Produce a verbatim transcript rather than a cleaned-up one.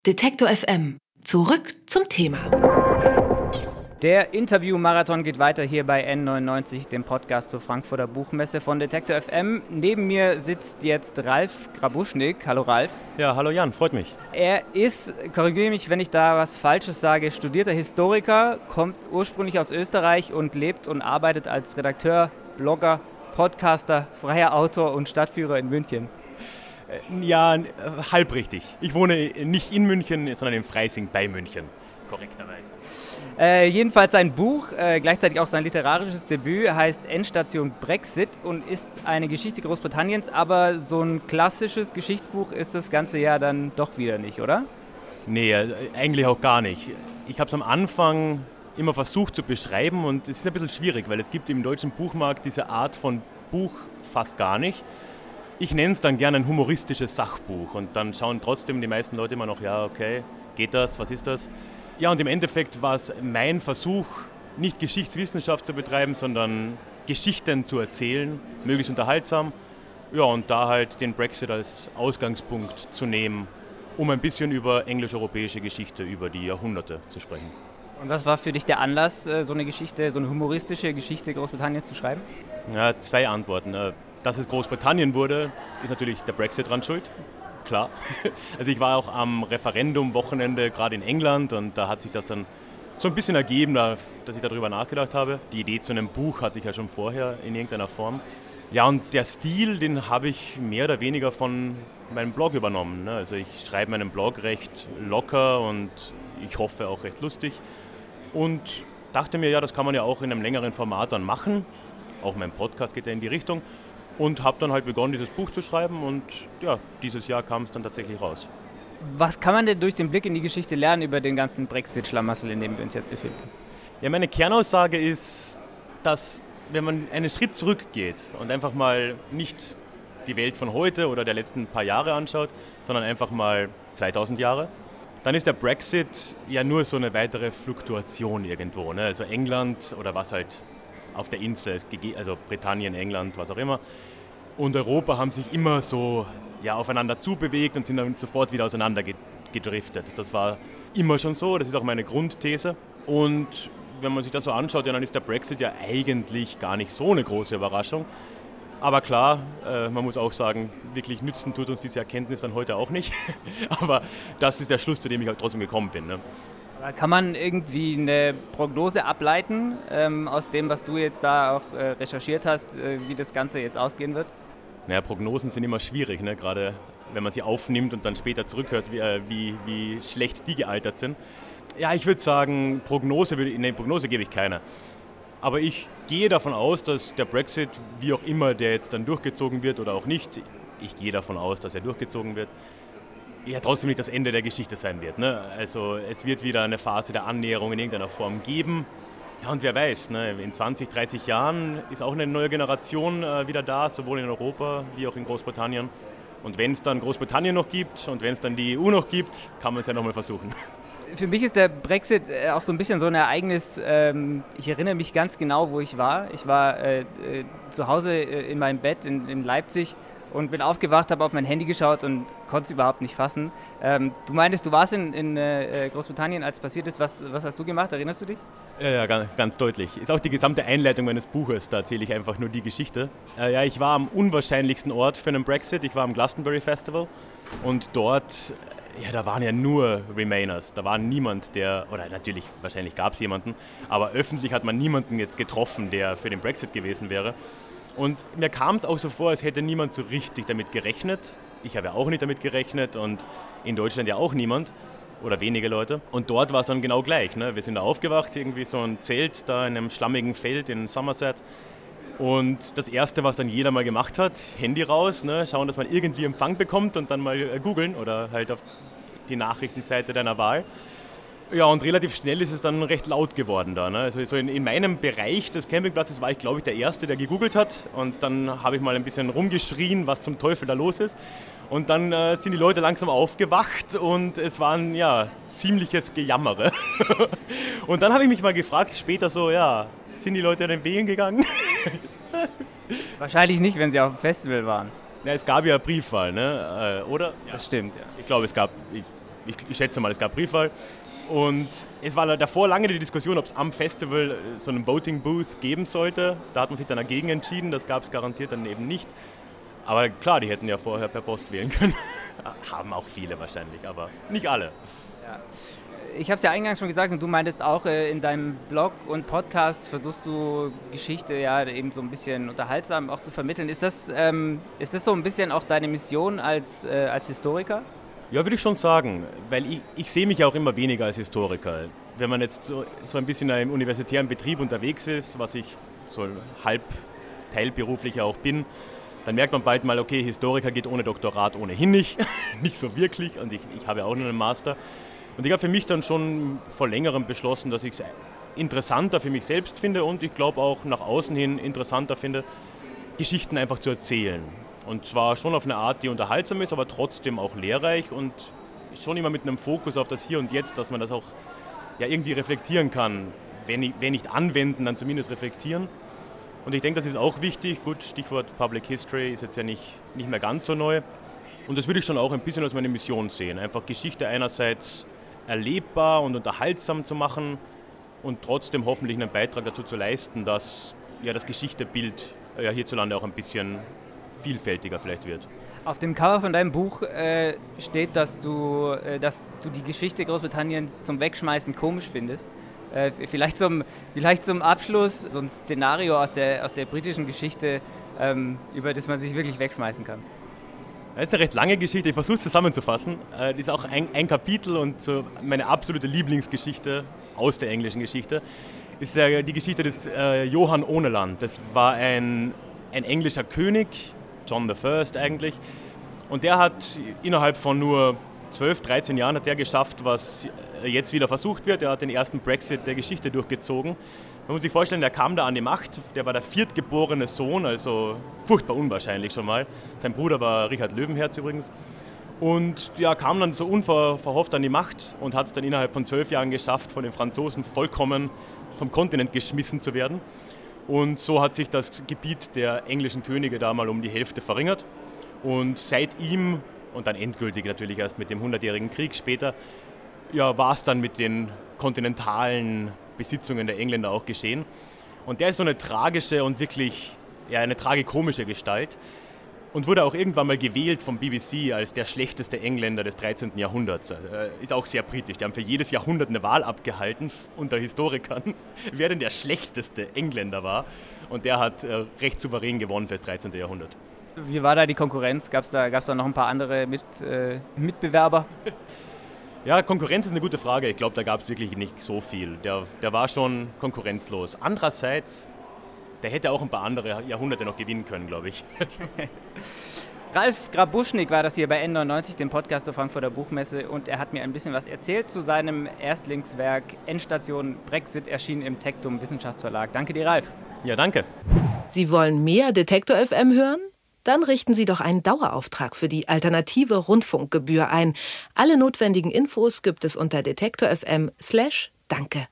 Detektor F M. Zurück zum Thema. Der Interview-Marathon geht weiter hier bei N neunundneunzig, dem Podcast zur Frankfurter Buchmesse von Detektor F M. Neben mir sitzt jetzt Ralf Grabuschnik. Hallo Ralf. Ja, hallo Jan, freut mich. Er ist, korrigiere mich, wenn ich da was Falsches sage, studierter Historiker, kommt ursprünglich aus Österreich und lebt und arbeitet als Redakteur, Blogger, Podcaster, freier Autor und Stadtführer in München. Ja, halb richtig. Ich wohne nicht in München, sondern in Freising bei München, korrekterweise. Äh, jedenfalls sein Buch, äh, gleichzeitig auch sein literarisches Debüt, heißt Endstation Brexit und ist eine Geschichte Großbritanniens, aber so ein klassisches Geschichtsbuch ist das Ganze ja dann doch wieder nicht, oder? Nee, eigentlich auch gar nicht. Ich habe es am Anfang immer versucht zu beschreiben und es ist ein bisschen schwierig, weil es gibt im deutschen Buchmarkt diese Art von Buch fast gar nicht. Ich nenne es dann gerne ein humoristisches Sachbuch und dann schauen trotzdem die meisten Leute immer noch, ja, okay, geht das, was ist das? Ja, und im Endeffekt war es mein Versuch, nicht Geschichtswissenschaft zu betreiben, sondern Geschichten zu erzählen, möglichst unterhaltsam. Ja, und da halt den Brexit als Ausgangspunkt zu nehmen, um ein bisschen über englisch-europäische Geschichte, über die Jahrhunderte zu sprechen. Und was war für dich der Anlass, so eine Geschichte, so eine humoristische Geschichte Großbritanniens zu schreiben? Ja, zwei Antworten. Dass es Großbritannien wurde, ist natürlich der Brexit dran schuld. Klar. Also ich war auch am Referendum-Wochenende gerade in England und da hat sich das dann so ein bisschen ergeben, dass ich darüber nachgedacht habe. Die Idee zu einem Buch hatte ich ja schon vorher in irgendeiner Form. Ja, und der Stil, den habe ich mehr oder weniger von meinem Blog übernommen. Also ich schreibe meinen Blog recht locker und ich hoffe auch recht lustig. Und dachte mir, ja, das kann man ja auch in einem längeren Format dann machen. Auch mein Podcast geht ja in die Richtung. Und habe dann halt begonnen, dieses Buch zu schreiben und ja, dieses Jahr kam es dann tatsächlich raus. Was kann man denn durch den Blick in die Geschichte lernen über den ganzen Brexit-Schlamassel, in dem wir uns jetzt befinden? Ja, meine Kernaussage ist, dass wenn man einen Schritt zurückgeht und einfach mal nicht die Welt von heute oder der letzten paar Jahre anschaut, sondern einfach mal zweitausend Jahre, dann ist der Brexit ja nur so eine weitere Fluktuation irgendwo. Ne? Also England oder was halt auf der Insel, also Britannien, England, was auch immer. Und Europa haben sich immer so ja, aufeinander zubewegt und sind dann sofort wieder auseinander gedriftet. Das war immer schon so, das ist auch meine Grundthese. Und wenn man sich das so anschaut, ja, dann ist der Brexit ja eigentlich gar nicht so eine große Überraschung. Aber klar, äh, man muss auch sagen, wirklich nützen tut uns diese Erkenntnis dann heute auch nicht. Aber das ist der Schluss, zu dem ich halt trotzdem gekommen bin. Ne? Kann man irgendwie eine Prognose ableiten ähm, aus dem, was du jetzt da auch äh, recherchiert hast, äh, wie das Ganze jetzt ausgehen wird? Naja, Prognosen sind immer schwierig, ne? Gerade wenn man sie aufnimmt und dann später zurückhört, wie, äh, wie, wie schlecht die gealtert sind. Ja, ich würde sagen, Prognose, würde, nee, Prognose gebe ich keine. Aber ich gehe davon aus, dass der Brexit, wie auch immer der jetzt dann durchgezogen wird oder auch nicht, ich gehe davon aus, dass er durchgezogen wird, ja trotzdem nicht das Ende der Geschichte sein wird. Ne? Also es wird wieder eine Phase der Annäherung in irgendeiner Form geben. Ja, und wer weiß, ne? In zwanzig, dreißig Jahren ist auch eine neue Generation äh, wieder da, sowohl in Europa wie auch in Großbritannien. Und wenn es dann Großbritannien noch gibt und wenn es dann die E U noch gibt, kann man es ja nochmal versuchen. Für mich ist der Brexit auch so ein bisschen so ein Ereignis, ähm, ich erinnere mich ganz genau, wo ich war. Ich war äh, äh, zu Hause äh, in meinem Bett in, in Leipzig und bin aufgewacht, habe auf mein Handy geschaut und konnte es überhaupt nicht fassen. Ähm, du meintest, du warst in, in äh, Großbritannien, als es passiert ist. Was, was hast du gemacht? Erinnerst du dich? Ja, ja, ganz, ganz deutlich. Ist auch die gesamte Einleitung meines Buches, da erzähle ich einfach nur die Geschichte. Äh, ja, ich war am unwahrscheinlichsten Ort für einen Brexit. Ich war am Glastonbury Festival und dort, ja, da waren ja nur Remainers. Da war niemand, der, oder natürlich, wahrscheinlich gab es jemanden, aber öffentlich hat man niemanden jetzt getroffen, der für den Brexit gewesen wäre. Und mir kam es auch so vor, als hätte niemand so richtig damit gerechnet. Ich habe ja auch nicht damit gerechnet und in Deutschland ja auch niemand oder wenige Leute. Und dort war es dann genau gleich. Ne? Wir sind da aufgewacht, irgendwie so ein Zelt da in einem schlammigen Feld in Somerset. Und das Erste, was dann jeder mal gemacht hat, Handy raus, ne? Schauen, dass man irgendwie Empfang bekommt und dann mal äh, googeln oder halt auf die Nachrichtenseite deiner Wahl. Ja, und relativ schnell ist es dann recht laut geworden da. Ne? Also so in, in meinem Bereich des Campingplatzes war ich, glaube ich, der Erste, der gegoogelt hat. Und dann habe ich mal ein bisschen rumgeschrien, was zum Teufel da los ist. Und dann äh, sind die Leute langsam aufgewacht und es waren ja ziemliches Gejammere. Und dann habe ich mich mal gefragt, später so, ja, sind die Leute dann wählen gegangen? Wahrscheinlich nicht, wenn sie auf dem Festival waren. Ja, es gab ja Briefwahl, ne? Äh, oder? Das stimmt, ja. Ich glaube, es gab, ich ich, ich schätze mal, es gab Briefwahl. Und es war davor lange die Diskussion, ob es am Festival so einen Voting Booth geben sollte. Da hat man sich dann dagegen entschieden, das gab es garantiert dann eben nicht. Aber klar, die hätten ja vorher per Post wählen können. Haben auch viele wahrscheinlich, aber nicht alle. Ja. Ich habe es ja eingangs schon gesagt und du meintest auch, in deinem Blog und Podcast versuchst du Geschichte ja eben so ein bisschen unterhaltsam auch zu vermitteln. Ist das, ähm, ist das so ein bisschen auch deine Mission als, äh, als Historiker? Ja, würde ich schon sagen, weil ich, ich sehe mich auch immer weniger als Historiker. Wenn man jetzt so, so ein bisschen im universitären Betrieb unterwegs ist, was ich so halb teilberuflich auch bin, dann merkt man bald mal, okay, Historiker geht ohne Doktorat ohnehin nicht, nicht so wirklich und ich, ich habe auch nur einen Master. Und ich habe für mich dann schon vor längerem beschlossen, dass ich es interessanter für mich selbst finde und ich glaube auch nach außen hin interessanter finde, Geschichten einfach zu erzählen. Und zwar schon auf eine Art, die unterhaltsam ist, aber trotzdem auch lehrreich und schon immer mit einem Fokus auf das Hier und Jetzt, dass man das auch ja, irgendwie reflektieren kann. Wenn nicht, wenn nicht anwenden, dann zumindest reflektieren. Und ich denke, das ist auch wichtig. Gut, Stichwort Public History ist jetzt ja nicht, nicht mehr ganz so neu. Und das würde ich schon auch ein bisschen als meine Mission sehen. Einfach Geschichte einerseits erlebbar und unterhaltsam zu machen und trotzdem hoffentlich einen Beitrag dazu zu leisten, dass ja, das Geschichtebild ja, hierzulande auch ein bisschen vielfältiger vielleicht wird. Auf dem Cover von deinem Buch äh, steht, dass du, äh, dass du die Geschichte Großbritanniens zum Wegschmeißen komisch findest. Äh, vielleicht, zum, vielleicht zum Abschluss so ein Szenario aus der, aus der britischen Geschichte, ähm, über das man sich wirklich wegschmeißen kann. Das ist eine recht lange Geschichte, ich versuche es zusammenzufassen. Das ist auch ein, ein Kapitel und so meine absolute Lieblingsgeschichte aus der englischen Geschichte ist die Geschichte des äh, Johann ohne Land. Das war ein, ein englischer König, John the First eigentlich, und der hat innerhalb von nur zwölf, dreizehn Jahren hat der geschafft, was jetzt wieder versucht wird. Er hat den ersten Brexit der Geschichte durchgezogen. Man muss sich vorstellen, der kam da an die Macht, der war der viertgeborene Sohn, also furchtbar unwahrscheinlich schon mal. Sein Bruder war Richard Löwenherz übrigens. Und ja, kam dann so unverhofft an die Macht und hat es dann innerhalb von zwölf Jahren geschafft, von den Franzosen vollkommen vom Kontinent geschmissen zu werden. Und so hat sich das Gebiet der englischen Könige da mal um die Hälfte verringert. Und seit ihm, und dann endgültig natürlich erst mit dem hundertjährigen Krieg später, ja, war es dann mit den kontinentalen Besitzungen der Engländer auch geschehen. Und der ist so eine tragische und wirklich ja, eine tragikomische Gestalt und wurde auch irgendwann mal gewählt vom B B C als der schlechteste Engländer des dreizehnten Jahrhunderts. Äh, ist auch sehr britisch. Die haben für jedes Jahrhundert eine Wahl abgehalten unter Historikern, wer denn der schlechteste Engländer war. Und der hat äh, recht souverän gewonnen für das dreizehnte Jahrhundert. Wie war da die Konkurrenz? Gab es da, gab's da noch ein paar andere Mit, äh, Mitbewerber? Ja, Konkurrenz ist eine gute Frage. Ich glaube, da gab es wirklich nicht so viel. Der, der war schon konkurrenzlos. Andererseits, der hätte auch ein paar andere Jahrhunderte noch gewinnen können, glaube ich. Ralf Grabuschnik war das hier bei N neunundneunzig, dem Podcast zur Frankfurter Buchmesse. Und er hat mir ein bisschen was erzählt zu seinem Erstlingswerk Endstation Brexit, erschienen im Tectum Wissenschaftsverlag. Danke dir, Ralf. Ja, danke. Sie wollen mehr Detektor F M hören? Dann richten Sie doch einen Dauerauftrag für die alternative Rundfunkgebühr ein. Alle notwendigen Infos gibt es unter detektor F M slash danke.